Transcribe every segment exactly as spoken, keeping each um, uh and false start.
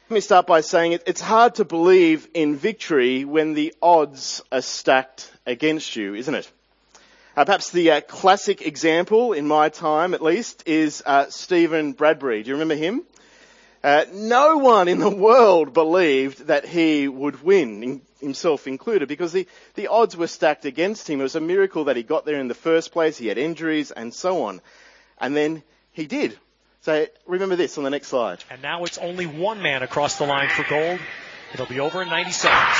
Let me start by saying it, it's hard to believe in victory when the odds are stacked against you, isn't it? Uh, perhaps the uh, classic example, in my time at least, is uh, Stephen Bradbury. Do you remember him? Uh, no one in the world believed that he would win, in, himself included, because the, the odds were stacked against him. It was a miracle that he got there in the first place. He had injuries and so on. And then he did. So remember this on the next slide. And now it's only one man across the line for gold. It'll be over in ninety seconds.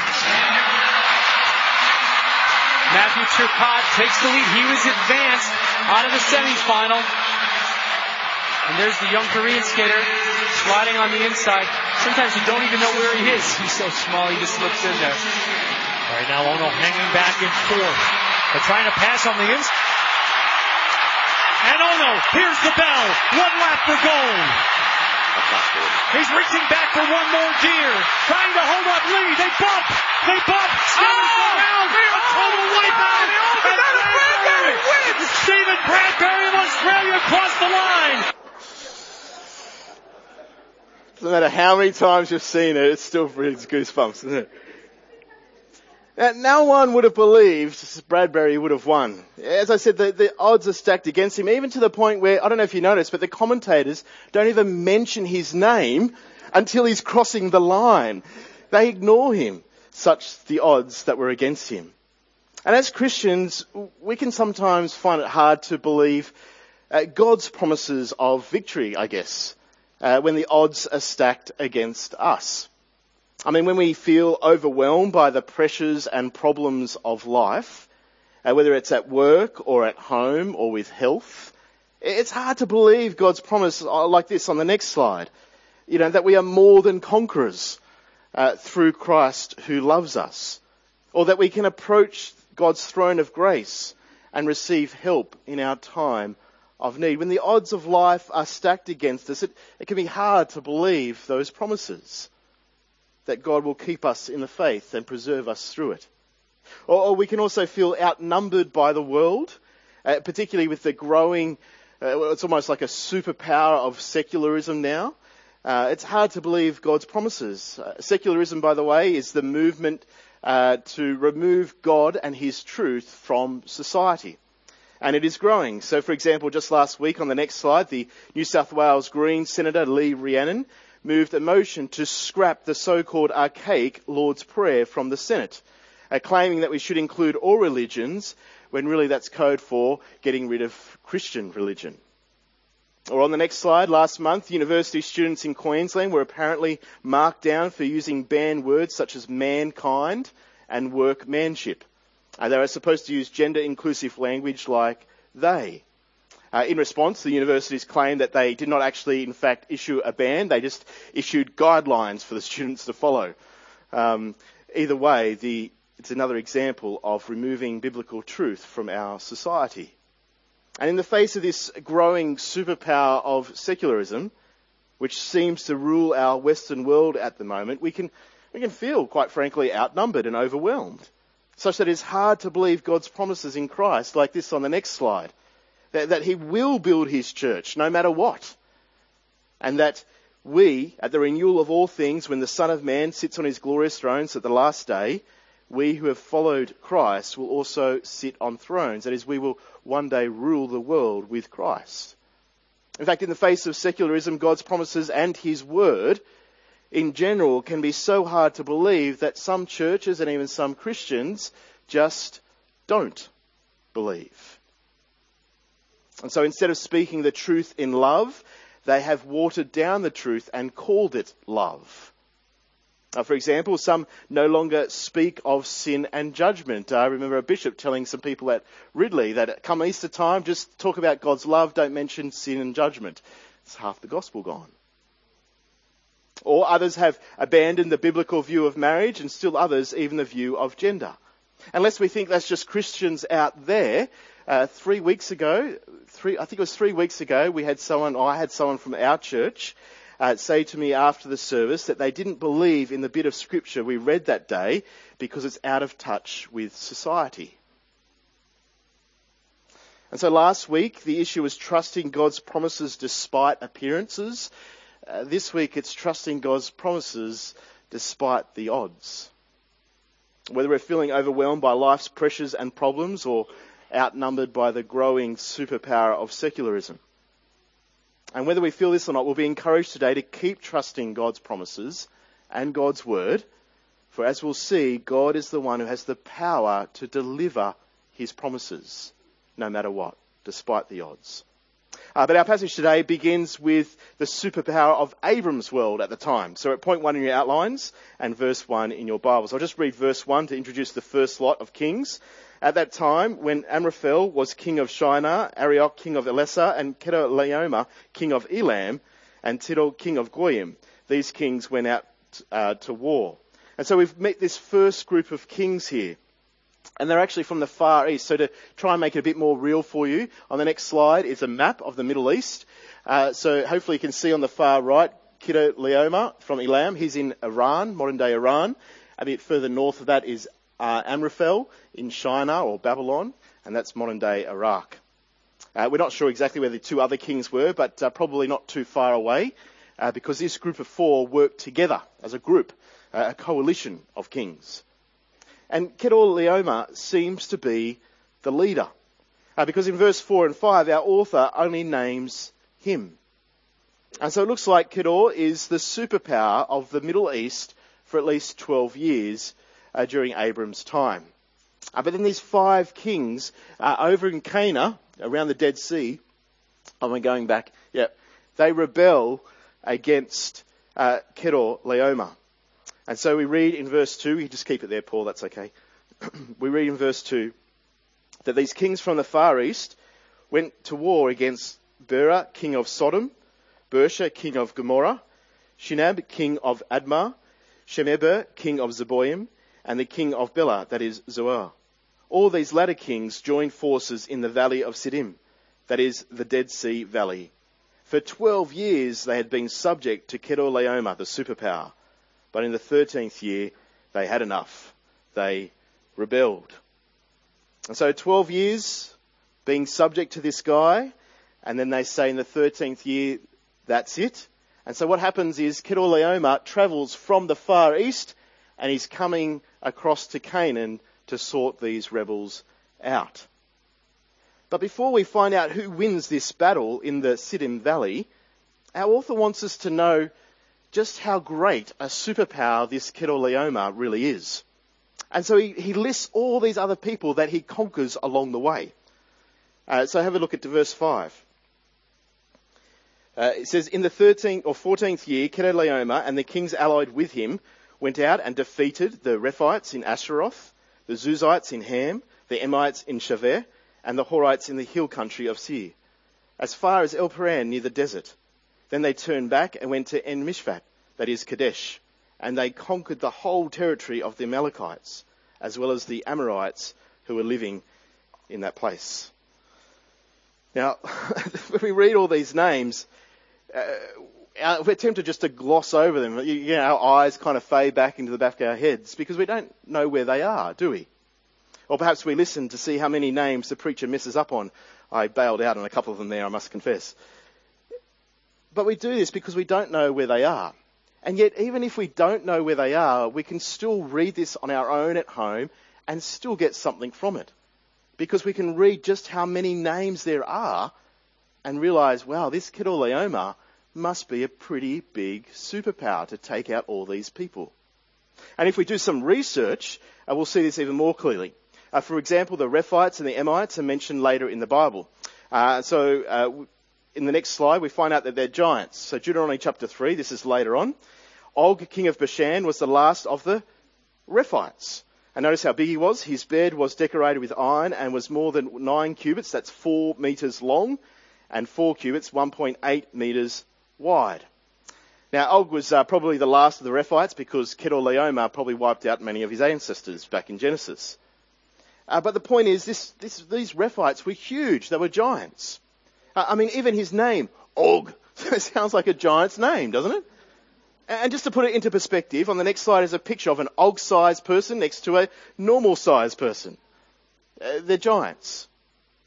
Matthew Turcotte takes the lead. He was advanced out of the semifinal. And there's the young Korean skater sliding on the inside. Sometimes you don't even know where he is. He's so small, he just slips in there. Right now, Ono hanging back in fourth. They're trying to pass on the inside. And Ono, here's the bell. One lap for gold. He's reaching back for one more gear. Trying to hold up lead. They bump. They bump. Steven's oh, around. A total wipeout. And Bradbury wins. Stephen Bradbury of Australia across the line. Doesn't matter how many times you've seen it, it still brings goosebumps, doesn't it? Now, no one would have believed Bradbury would have won. As I said, the, the odds are stacked against him, even to the point where, I don't know if you noticed, but the commentators don't even mention his name until he's crossing the line. They ignore him, such the odds that were against him. And as Christians, we can sometimes find it hard to believe uh, God's promises of victory, I guess, uh, when the odds are stacked against us. I mean, when we feel overwhelmed by the pressures and problems of life, uh, whether it's at work or at home or with health, it's hard to believe God's promise like this on the next slide. You know, that we are more than conquerors uh, through Christ who loves us. Or that we can approach God's throne of grace and receive help in our time of need. When the odds of life are stacked against us, it, it can be hard to believe those promises. That God will keep us in the faith and preserve us through it. Or, or we can also feel outnumbered by the world, uh, particularly with the growing, uh, it's almost like a superpower of secularism now. Uh, it's hard to believe God's promises. Uh, secularism, by the way, is the movement uh, to remove God and his truth from society. And it is growing. So, for example, just last week on the next slide, the New South Wales Greens Senator Lee Rhiannon moved a motion to scrap the so-called archaic Lord's Prayer from the Senate, uh, claiming that we should include all religions, when really that's code for getting rid of Christian religion. Or on the next slide, last month, university students in Queensland were apparently marked down for using banned words such as mankind and workmanship. Uh, they were supposed to use gender-inclusive language like they. Uh, in response, the universities claimed that they did not actually, in fact, issue a ban. They just issued guidelines for the students to follow. Um, either way, the, it's another example of removing biblical truth from our society. And in the face of this growing superpower of secularism, which seems to rule our Western world at the moment, we can, we can feel, quite frankly, outnumbered and overwhelmed, such that it's hard to believe God's promises in Christ, like this on the next slide. That, that he will build his church no matter what. And that we, at the renewal of all things, when the Son of Man sits on his glorious throne at the last day, we who have followed Christ will also sit on thrones. That is, we will one day rule the world with Christ. In fact, in the face of secularism, God's promises and his word in general can be so hard to believe that some churches and even some Christians just don't believe. And so instead of speaking the truth in love, they have watered down the truth and called it love. Uh, for example, some no longer speak of sin and judgment. I remember a bishop telling some people at Ridley that come Easter time, just talk about God's love, don't mention sin and judgment. It's half the gospel gone. Or others have abandoned the biblical view of marriage, and still others even the view of gender. Unless we think that's just Christians out there. Uh, three weeks ago, three, I think it was three weeks ago, we had someone, or I had someone from our church uh, say to me after the service that they didn't believe in the bit of scripture we read that day because it's out of touch with society. And so last week, the issue was trusting God's promises despite appearances. Uh, this week it's trusting God's promises despite the odds. Whether we're feeling overwhelmed by life's pressures and problems or outnumbered by the growing superpower of secularism. And whether we feel this or not, we'll be encouraged today to keep trusting God's promises and God's word. For as we'll see, God is the one who has the power to deliver his promises, no matter what, despite the odds. Uh, but our passage today begins with the superpower of Abram's world at the time. So at point one in your outlines and verse one in your Bibles. I'll just read verse one to introduce the first lot of kings. At that time, when Amraphel was king of Shinar, Arioch king of Elasa, and Kedorlaomer king of Elam, and Tidal king of Goyim, these kings went out uh, to war. And so we've met this first group of kings here. And they're actually from the Far East. So to try and make it a bit more real for you, on the next slide is a map of the Middle East. Uh, so hopefully you can see on the far right, Kedorlaomer from Elam. He's in Iran, modern-day Iran. A bit further north of that is uh, Amraphel in Shinar or Babylon, and that's modern-day Iraq. Uh, we're not sure exactly where the two other kings were, but uh, probably not too far away, uh, because this group of four worked together as a group, uh, a coalition of kings. And Kedorlaomer seems to be the leader. Uh, because in verse four and five, our author only names him. And so it looks like Kedor is the superpower of the Middle East for at least twelve years uh, during Abram's time. Uh, but then these five kings uh, over in Canaan, around the Dead Sea, oh, I'm going back, yeah, they rebel against uh, Kedorlaomer. And so we read in verse two, you just keep it there, Paul, that's okay. We read in verse two that these kings from the Far East went to war against Bera, king of Sodom, Bersha, king of Gomorrah, Shinab, king of Admah, Shemeber, king of Zeboim, and the king of Bela, that is Zoar. All these latter kings joined forces in the valley of Siddim, that is the Dead Sea Valley. For twelve years they had been subject to Kedorlaomer, the superpower. But in the thirteenth year, they had enough. They rebelled. And so twelve years being subject to this guy, and then they say in the thirteenth year, that's it. And so what happens is Kedorlaomer travels from the Far East, and he's coming across to Canaan to sort these rebels out. But before we find out who wins this battle in the Siddim Valley, our author wants us to know just how great a superpower this Kedorlaomer really is. And so he, he lists all these other people that he conquers along the way. Uh, so have a look at verse five. Uh, it says, in the thirteenth or fourteenth year, Kedorlaomer and the kings allied with him went out and defeated the Rephites in Asheroth, the Zuzites in Ham, the Emites in Shaveh, and the Horites in the hill country of Seir, as far as El Paran near the desert. Then they turned back and went to En Mishpat, that is Kadesh, and they conquered the whole territory of the Amalekites, as well as the Amorites who were living in that Now, when we read all these names, uh, we're tempted just to gloss over them. You, you know, our eyes kind of fade back into the back of our heads because we don't know where they are, do we? Or perhaps we listen to see how many names the preacher messes up on. I bailed out on a couple of them there, I must confess. But we do this because we don't know where they are. And yet, even if we don't know where they are, we can still read this on our own at home and still get something from it. Because we can read just how many names there are and realise, wow, this Kedorlaomer must be a pretty big superpower to take out all these people. And if we do some research, uh, we'll see this even more clearly. Uh, for example, the Rephites and the Emites are mentioned later in the Bible. Uh, so, uh, in the next slide, we find out that they're giants. So Deuteronomy chapter three, this is later on. Og, king of Bashan, was the last of the Rephites. And notice how big he was. His bed was decorated with iron and was more than nine cubits, that's four metres long, and four cubits, one point eight metres wide. Now, Og was uh, probably the last of the Rephites because Kedorlaomer probably wiped out many of his ancestors back in Genesis. Uh, but the point is, this, this, these Rephites were huge. They were giants. Uh, I mean, even his name, Og, sounds like a giant's name, doesn't it? And just to put it into perspective, on the next slide is a picture of an Og-sized person next to a normal-sized person. Uh, they're giants.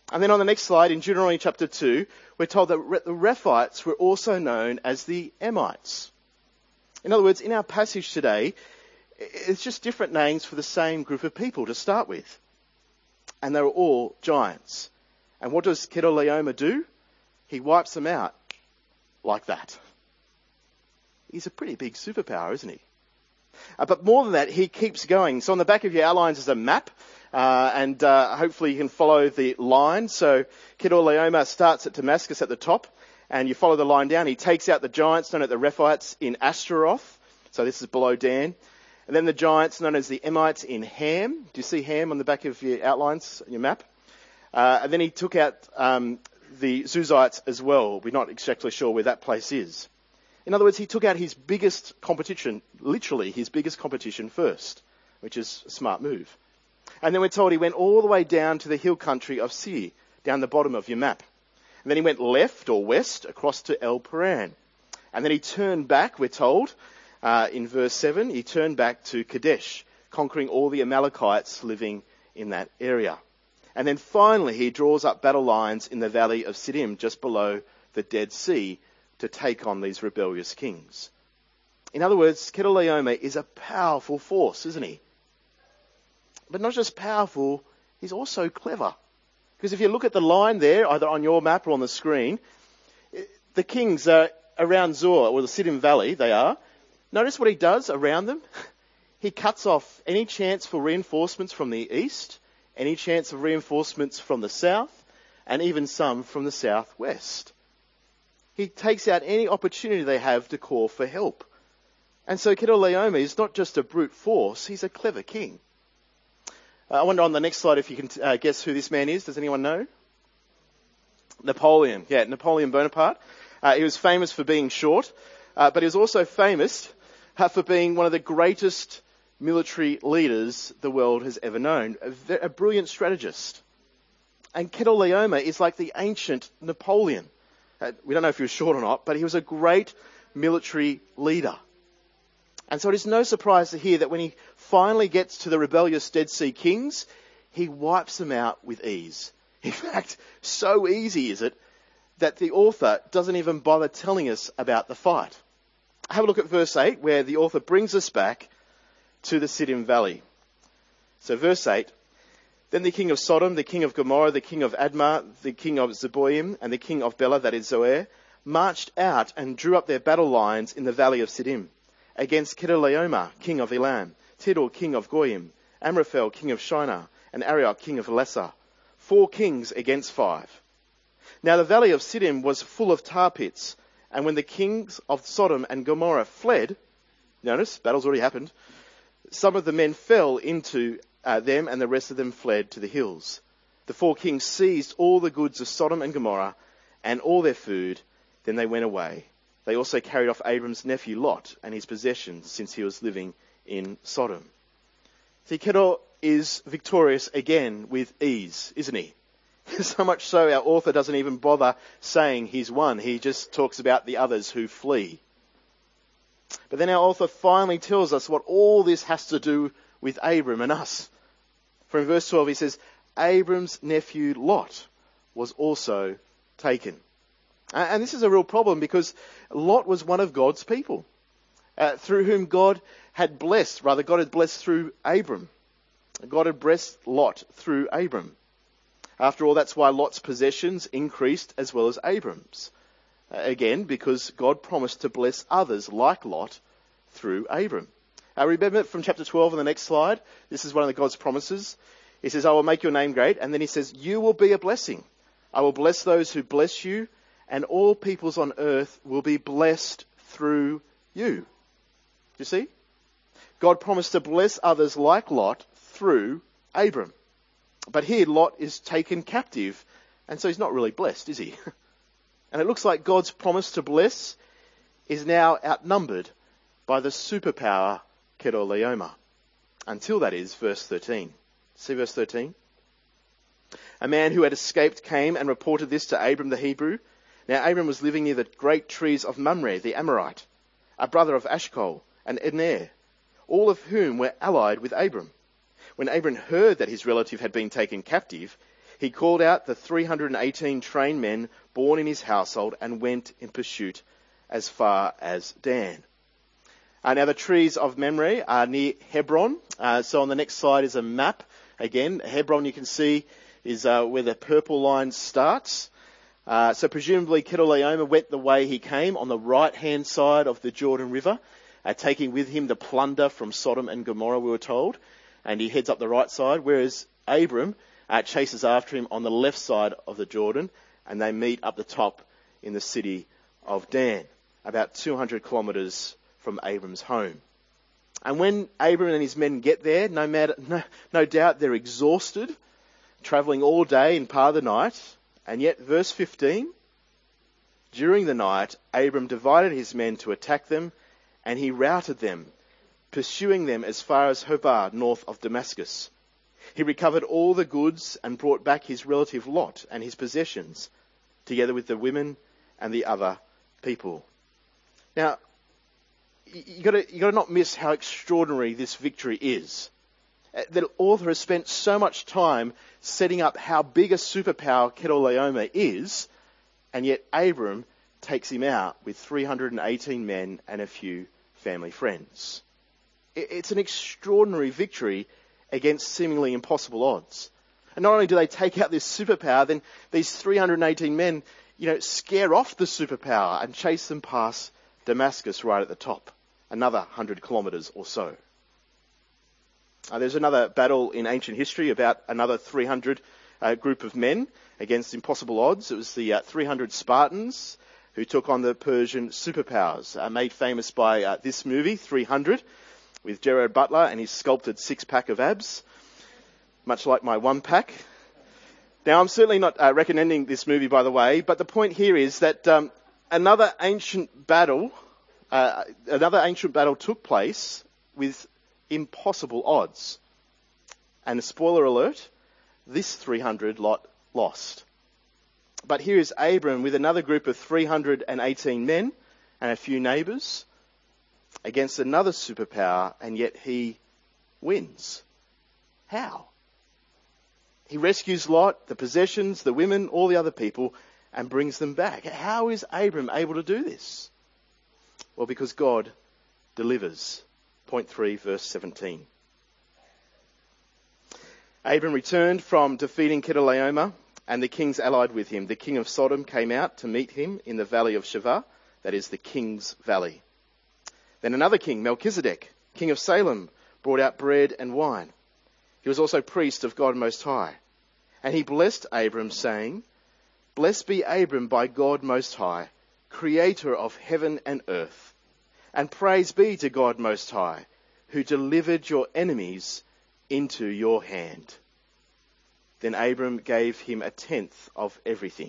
And then on the next slide, in Deuteronomy chapter two, we're told that the Rephites were also known as the Emites. In other words, in our passage today, it's just different names for the same group of people to start with. And they were all giants. And what does Chedorlaomer do? He wipes them out like that. He's a pretty big superpower, isn't he? Uh, but more than that, he keeps going. So on the back of your outlines is a map, uh, and uh, hopefully you can follow the line. So Chedorlaomer starts at Damascus at the top, and you follow the line down. He takes out the giants known as the Rephites in Ashtaroth. So this is below Dan. And then the giants known as the Emites in Ham. Do you see Ham on the back of your outlines, your map? Uh, and then he took out um, the Zuzites as well. We're not exactly sure where that place is. In other words, he took out his biggest competition, literally his biggest competition first, which is a smart move. And then we're told he went all the way down to the hill country of Seir, down the bottom of your map. And then he went left or west across to El Paran. And then he turned back, we're told, uh, in verse seven, he turned back to Kadesh, conquering all the Amalekites living in that area. And then finally he draws up battle lines in the valley of Siddim, just below the Dead Sea, to take on these rebellious kings. In other words, Chedorlaomer is a powerful force, isn't he? But not just powerful, he's also clever. Because if you look at the line there, either on your map or on the screen, the kings are around Zoar, or the Siddim Valley, they are. Notice what he does around them. He cuts off any chance for reinforcements from the east, any chance of reinforcements from the south, and even some from the southwest. He takes out any opportunity they have to call for help. And so Chedorlaomer is not just a brute force, he's a clever king. Uh, I wonder on the next slide if you can uh, guess who this man is. Does anyone know? Napoleon. Yeah, Napoleon Bonaparte. Uh, he was famous for being short, uh, but he was also famous uh, for being one of the greatest military leaders the world has ever known. A, a brilliant strategist. And Chedorlaomer is like the ancient Napoleon. Uh, we don't know if he was short or not, but he was a great military leader. And so it is no surprise to hear that when he finally gets to the rebellious Dead Sea kings, he wipes them out with ease. In fact, so easy is it that the author doesn't even bother telling us about the fight. Have a look at verse eight, where the author brings us back to the Siddim Valley. So verse eight, then the king of Sodom, the king of Gomorrah, the king of Admah, the king of Zeboim, and the king of Bela, that is Zoar, marched out and drew up their battle lines in the valley of Siddim against Chedorlaomer, king of Elam, Tidal, king of Goyim, Amraphel, king of Shinar, and Arioch, king of Elasah. Four kings against five. Now the valley of Siddim was full of tar pits, and when the kings of Sodom and Gomorrah fled, notice, battle's already happened, some of the men fell into uh, them, and the rest of them fled to the hills. The four kings seized all the goods of Sodom and Gomorrah, and all their food, then they went away. They also carried off Abram's nephew Lot and his possessions, since he was living in Sodom. See, Chedor is victorious again with ease, isn't he? So much so our author doesn't even bother saying he's won. He just talks about the others who flee. But then our author finally tells us what all this has to do with Abram and us. For in verse twelve he says, Abram's nephew Lot was also taken. And this is a real problem because Lot was one of God's people, uh, through whom God had blessed, rather God had blessed through Abram. God had blessed Lot through Abram. After all, that's why Lot's possessions increased as well as Abram's. Uh, again, because God promised to bless others like Lot through Abram. Uh, remember from chapter twelve on the next slide, this is one of the God's promises. He says, I will make your name great. And then he says, you will be a blessing. I will bless those who bless you, and all peoples on earth will be blessed through you. Do you see? God promised to bless others like Lot through Abram. But here Lot is taken captive, and so he's not really blessed, is he? And it looks like God's promise to bless is now outnumbered by the superpower Chedorlaomer. Until that is verse thirteen. See verse thirteen? A man who had escaped came and reported this to Abram the Hebrew. Now Abram was living near the great trees of Mamre, the Amorite, a brother of Ashcol and Edner, all of whom were allied with Abram. When Abram heard that his relative had been taken captive, he called out the three hundred eighteen trained men born in his household and went in pursuit as far as Dan. Uh, now the trees of Mamre are near Hebron. Uh, so on the next slide is a map. Again, Hebron you can see is uh, where the purple line starts. Uh, so presumably Kedorlaomer went the way he came on the right-hand side of the Jordan River, uh, taking with him the plunder from Sodom and Gomorrah, we were told. And he heads up the right side, whereas Abram uh, chases after him on the left side of the Jordan, and they meet up the top in the city of Dan, about two hundred kilometres from Abram's home. And when Abram and his men get there, no, matter, no, no doubt they're exhausted, travelling all day and part of the night. And yet, verse fifteen, during the night, Abram divided his men to attack them, and he routed them, pursuing them as far as Hobah, north of Damascus. He recovered all the goods and brought back his relative Lot and his possessions, together with the women and the other people. Now, you got you got to not miss how extraordinary this victory is. The author has spent so much time setting up how big a superpower Kedorlaomer is, and yet Abram takes him out with three hundred eighteen men and a few family friends. It's an extraordinary victory against seemingly impossible odds. And not only do they take out this superpower, then these three hundred eighteen men, you know, scare off the superpower and chase them past Damascus right at the top, another one hundred kilometres or so. Uh, there's another battle in ancient history about another three hundred uh, group of men against impossible odds. It was the uh, three hundred Spartans who took on the Persian superpowers, uh, made famous by uh, this movie, three hundred, with Gerard Butler and his sculpted six-pack of abs, much like my one-pack. Now, I'm certainly not uh, recommending this movie, by the way, but the point here is that um, another ancient battle, uh, another ancient battle took place with impossible odds. And a spoiler alert, this three hundred lot lost. But here is Abram with another group of three hundred eighteen men and a few neighbours against another superpower, and yet he wins. How? He rescues Lot, the possessions, the women, all the other people, and brings them back. How is Abram able to do this? Well, because God delivers. Point three, verse seventeen. Abram returned from defeating Kedorlaomer, and the kings allied with him. The king of Sodom came out to meet him in the valley of Shavah, that is the king's valley. Then another king, Melchizedek, king of Salem, brought out bread and wine. He was also priest of God Most High. And he blessed Abram, saying, Blessed be Abram by God Most High, creator of heaven and earth. And praise be to God Most High, who delivered your enemies into your hand. Then Abram gave him a tenth of everything.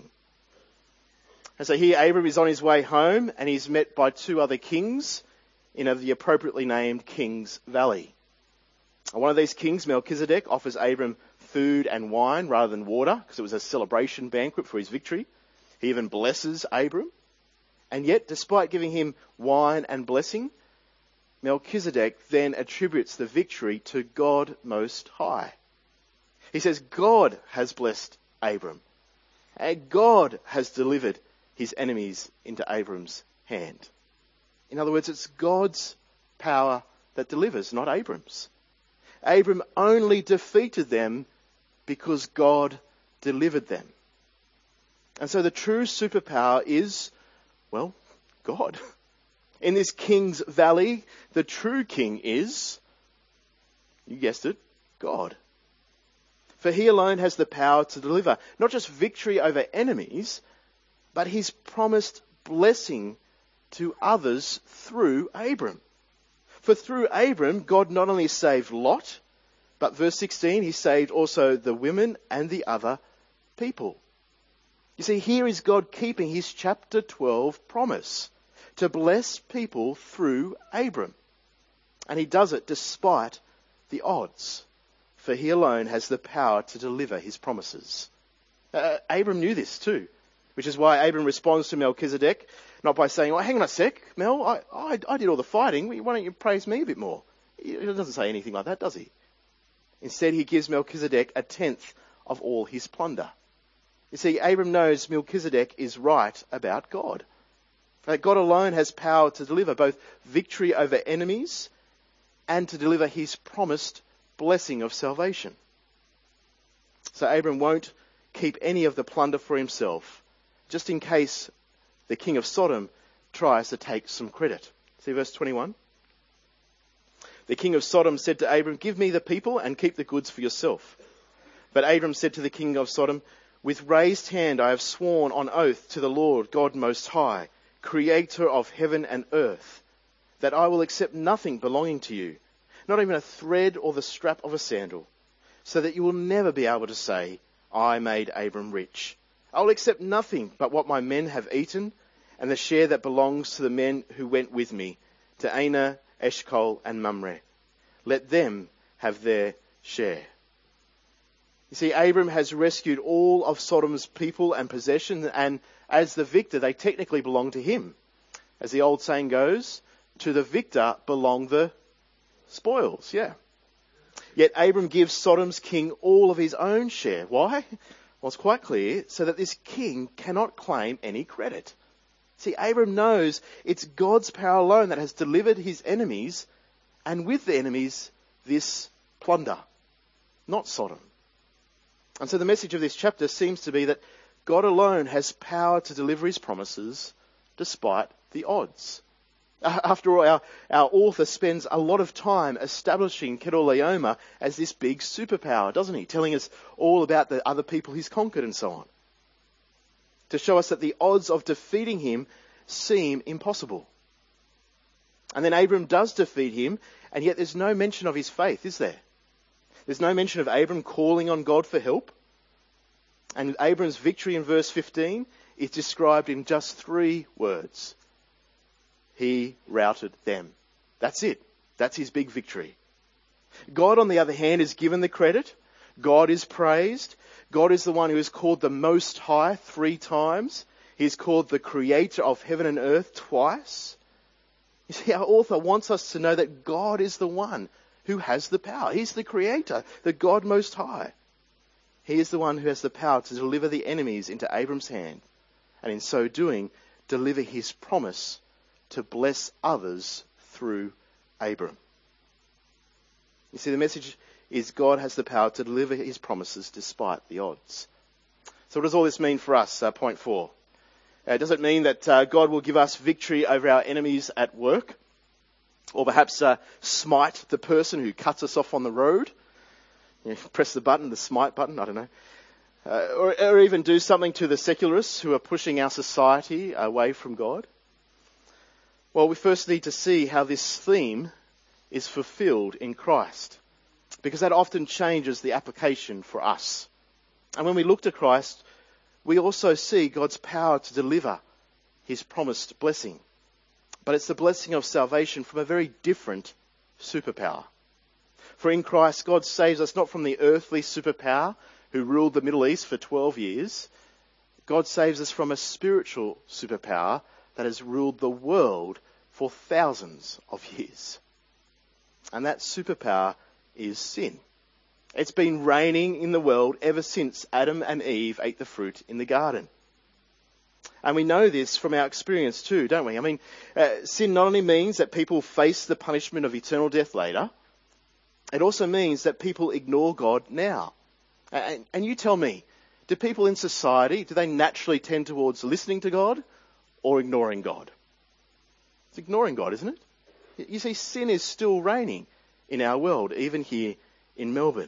And so here Abram is on his way home, and he's met by two other kings in the appropriately named King's Valley. One of these kings, Melchizedek, offers Abram food and wine rather than water, because it was a celebration banquet for his victory. He even blesses Abram. And yet, despite giving him wine and blessing, Melchizedek then attributes the victory to God Most High. He says God has blessed Abram, and God has delivered his enemies into Abram's hand. In other words, it's God's power that delivers, not Abram's. Abram only defeated them because God delivered them. And so the true superpower is, well, God. In this king's valley, the true king is, you guessed it, God. For he alone has the power to deliver not just victory over enemies, but his promised blessing to others through Abram. For through Abram, God not only saved Lot, but verse sixteen, he saved also the women and the other people. You see, here is God keeping his chapter twelve promise to bless people through Abram. And he does it despite the odds, for he alone has the power to deliver his promises. Uh, Abram knew this too, which is why Abram responds to Melchizedek, not by saying, well, hang on a sec, Mel, I, I, I did all the fighting, why don't you praise me a bit more? He doesn't say anything like that, does he? Instead, he gives Melchizedek a tenth of all his plunder. You see, Abram knows Melchizedek is right about God. That God alone has power to deliver both victory over enemies and to deliver his promised blessing of salvation. So Abram won't keep any of the plunder for himself, just in case the king of Sodom tries to take some credit. See verse twenty-one? The king of Sodom said to Abram, "Give me the people and keep the goods for yourself." But Abram said to the king of Sodom, "With raised hand I have sworn on oath to the Lord God Most High, creator of heaven and earth, that I will accept nothing belonging to you, not even a thread or the strap of a sandal, so that you will never be able to say, 'I made Abram rich.' I will accept nothing but what my men have eaten, and the share that belongs to the men who went with me, to Aner, Eshcol, and Mamre. Let them have their share." You see, Abram has rescued all of Sodom's people and possessions, and as the victor, they technically belong to him. As the old saying goes, to the victor belong the spoils, yeah. Yet Abram gives Sodom's king all of his own share. Why? Well, it's quite clear, so that this king cannot claim any credit. See, Abram knows it's God's power alone that has delivered his enemies, and with the enemies, this plunder, not Sodom. And so the message of this chapter seems to be that God alone has power to deliver his promises despite the odds. After all, our, our author spends a lot of time establishing Kedorlaomer as this big superpower, doesn't he? Telling us all about the other people he's conquered and so on. To show us that the odds of defeating him seem impossible. And then Abram does defeat him, and yet there's no mention of his faith, is there? There's no mention of Abram calling on God for help. And Abram's victory in verse fifteen is described in just three words. He routed them. That's it. That's his big victory. God, on the other hand, is given the credit. God is praised. God is the one who is called the Most High three times. He's called the Creator of heaven and earth twice. You see, our author wants us to know that God is the one who has the power. He's the Creator, the God Most High. He is the one who has the power to deliver the enemies into Abram's hand, and in so doing, deliver his promise to bless others through Abram. You see, the message is God has the power to deliver his promises despite the odds. So what does all this mean for us? Uh, point four. Uh, does it mean that uh, God will give us victory over our enemies at work? Or perhaps uh, smite the person who cuts us off on the road? You know, press the button, the smite button, I don't know. Uh, or, or even do something to the secularists who are pushing our society away from God? Well, we first need to see how this theme is fulfilled in Christ, because that often changes the application for us. And when we look to Christ, we also see God's power to deliver his promised blessing. But it's the blessing of salvation from a very different superpower. For in Christ, God saves us not from the earthly superpower who ruled the Middle East for twelve years. God saves us from a spiritual superpower that has ruled the world for thousands of years. And that superpower is sin. It's been reigning in the world ever since Adam and Eve ate the fruit in the garden. And we know this from our experience too, don't we? I mean, uh, sin not only means that people face the punishment of eternal death later, it also means that people ignore God now. And, and you tell me, do people in society, do they naturally tend towards listening to God or ignoring God? It's ignoring God, isn't it? You see, sin is still reigning in our world, even here in Melbourne.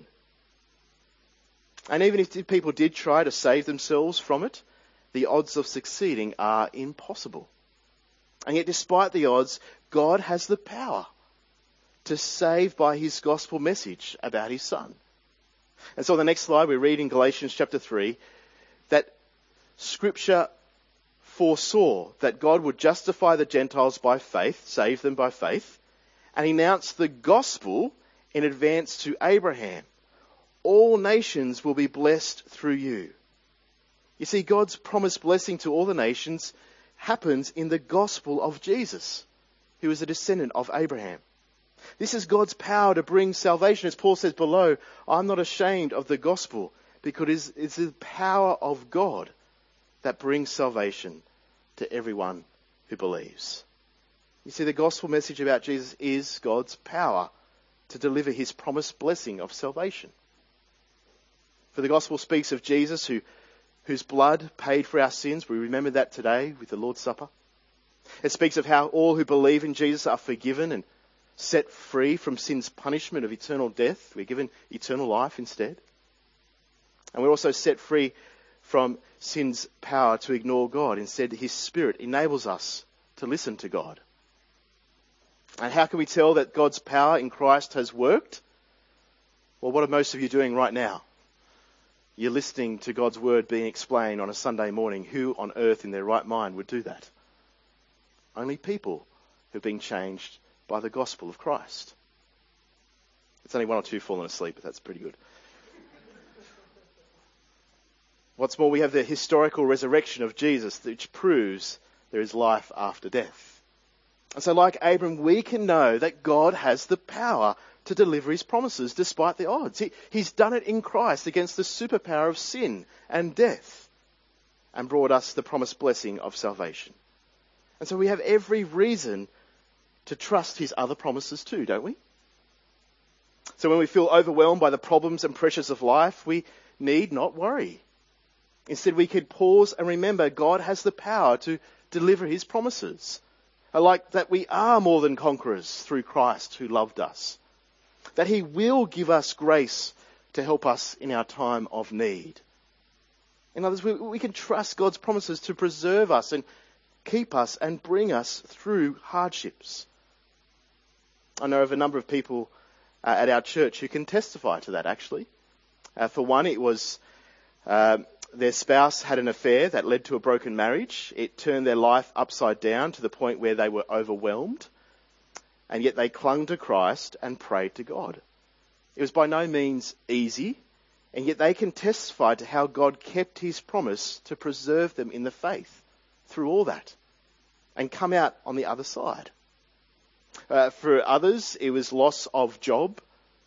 And even if people did try to save themselves from it, the odds of succeeding are impossible. And yet, despite the odds, God has the power to save by his gospel message about his Son. And so on the next slide, we read in Galatians chapter three that Scripture foresaw that God would justify the Gentiles by faith, save them by faith, and he announced the gospel in advance to Abraham. All nations will be blessed through you. You see, God's promised blessing to all the nations happens in the gospel of Jesus, who is a descendant of Abraham. This is God's power to bring salvation. As Paul says below, I'm not ashamed of the gospel because it's the power of God that brings salvation to everyone who believes. You see, the gospel message about Jesus is God's power to deliver his promised blessing of salvation. For the gospel speaks of Jesus who, whose blood paid for our sins. We remember that today with the Lord's Supper. It speaks of how all who believe in Jesus are forgiven and set free from sin's punishment of eternal death. We're given eternal life instead. And we're also set free from sin's power to ignore God. Instead, his Spirit enables us to listen to God. And how can we tell that God's power in Christ has worked? Well, what are most of you doing right now? You're listening to God's word being explained on a Sunday morning. Who on earth in their right mind would do that? Only people who've been changed by the gospel of Christ. It's only one or two falling asleep, but that's pretty good. What's more, we have the historical resurrection of Jesus, which proves there is life after death. And so like Abram, we can know that God has the power to deliver his promises despite the odds. He, he's done it in Christ against the superpower of sin and death and brought us the promised blessing of salvation. And so we have every reason to trust his other promises too, don't we? So when we feel overwhelmed by the problems and pressures of life, we need not worry. Instead, we could pause and remember God has the power to deliver his promises. Like that we are more than conquerors through Christ who loved us. That he will give us grace to help us in our time of need. In other words, we, we can trust God's promises to preserve us and keep us and bring us through hardships. I know of a number of people uh, at our church who can testify to that actually. Uh, for one, it was uh, their spouse had an affair that led to a broken marriage. It turned their life upside down to the point where they were overwhelmed. And yet they clung to Christ and prayed to God. It was by no means easy. And yet they can testify to how God kept his promise to preserve them in the faith through all that. And come out on the other side. Uh, for others, it was loss of job.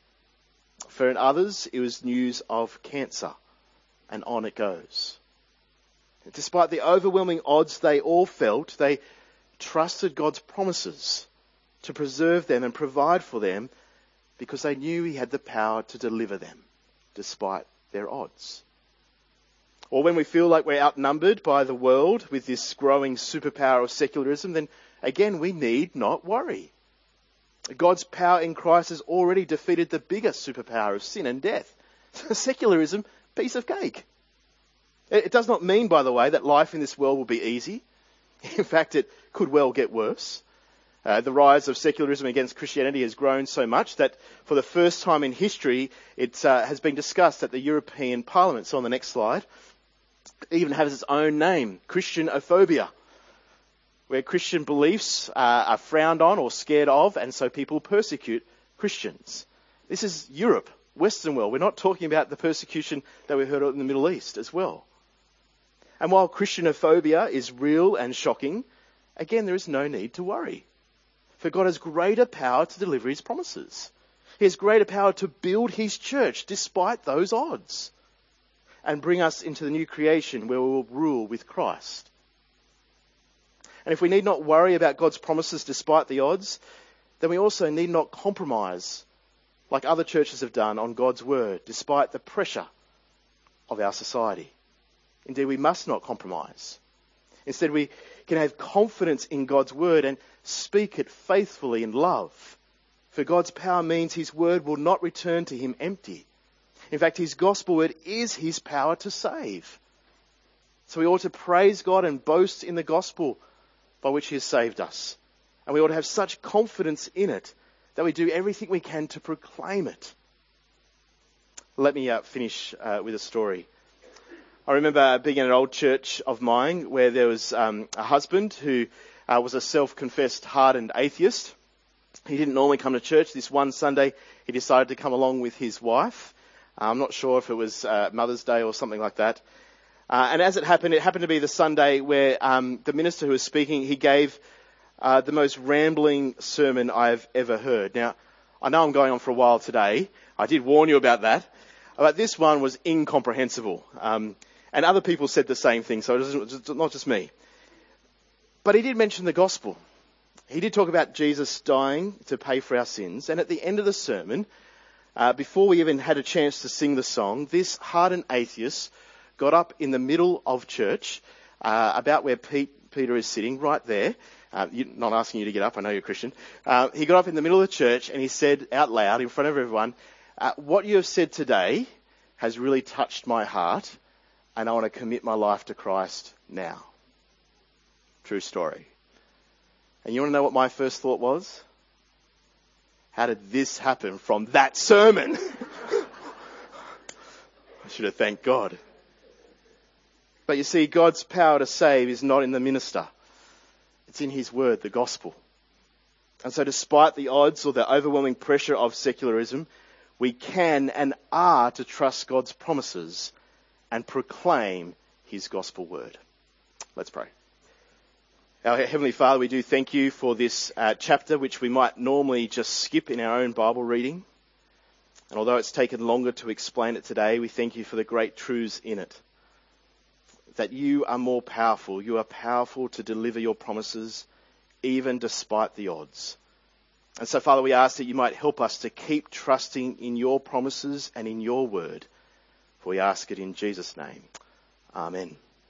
For others, it was news of cancer. And on it goes. Despite the overwhelming odds they all felt, they trusted God's promises to preserve them and provide for them because they knew he had the power to deliver them despite their odds. Or when we feel like we're outnumbered by the world with this growing superpower of secularism, then again we need not worry. God's power in Christ has already defeated the bigger superpower of sin and death. Secularism, piece of cake. It does not mean, by the way, that life in this world will be easy. In fact, it could well get worse. Uh, the rise of secularism against Christianity has grown so much that for the first time in history, it uh, has been discussed at the European Parliament. So on the next slide, it even has its own name, Christianophobia, where Christian beliefs uh, are frowned on or scared of, and so people persecute Christians. This is Europe, Western world. We're not talking about the persecution that we heard of in the Middle East as well. And while Christianophobia is real and shocking, again, there is no need to worry. For God has greater power to deliver his promises. He has greater power to build his church despite those odds and bring us into the new creation where we will rule with Christ. And if we need not worry about God's promises despite the odds, then we also need not compromise like other churches have done on God's word despite the pressure of our society. Indeed, we must not compromise. Instead, we can have confidence in God's word and speak it faithfully in love. For God's power means his word will not return to him empty. In fact, his gospel word is his power to save. So we ought to praise God and boast in the gospel by which he has saved us. And we ought to have such confidence in it that we do everything we can to proclaim it. Let me uh, finish uh, with a story. I remember being in an old church of mine where there was um, a husband who uh, was a self-confessed hardened atheist. He didn't normally come to church. This one Sunday he decided to come along with his wife. Uh, I'm not sure if it was uh, Mother's Day or something like that. Uh, and as it happened, it happened to be the Sunday where um, the minister who was speaking, he gave uh, the most rambling sermon I've ever heard. Now, I know I'm going on for a while today. I did warn you about that. But this one was incomprehensible. Um, and other people said the same thing, so it was not just me. But he did mention the gospel. He did talk about Jesus dying to pay for our sins. And at the end of the sermon, uh, before we even had a chance to sing the song, this hardened atheist got up in the middle of church, uh, about where Pete, Peter is sitting, right there. Uh, you, not asking you to get up, I know you're a Christian. Uh, he got up in the middle of the church and he said out loud in front of everyone, uh, what you have said today has really touched my heart and I want to commit my life to Christ now. True story. And you want to know what my first thought was? How did this happen from that sermon? I should have thanked God. But you see, God's power to save is not in the minister. It's in his word, the gospel. And so despite the odds or the overwhelming pressure of secularism, we can and are to trust God's promises and proclaim his gospel word. Let's pray. Our Heavenly Father, we do thank you for this uh, chapter, which we might normally just skip in our own Bible reading. And although it's taken longer to explain it today, we thank you for the great truths in it. That you are more powerful. You are powerful to deliver your promises, even despite the odds. And so, Father, we ask that you might help us to keep trusting in your promises and in your word. For we ask it in Jesus' name. Amen.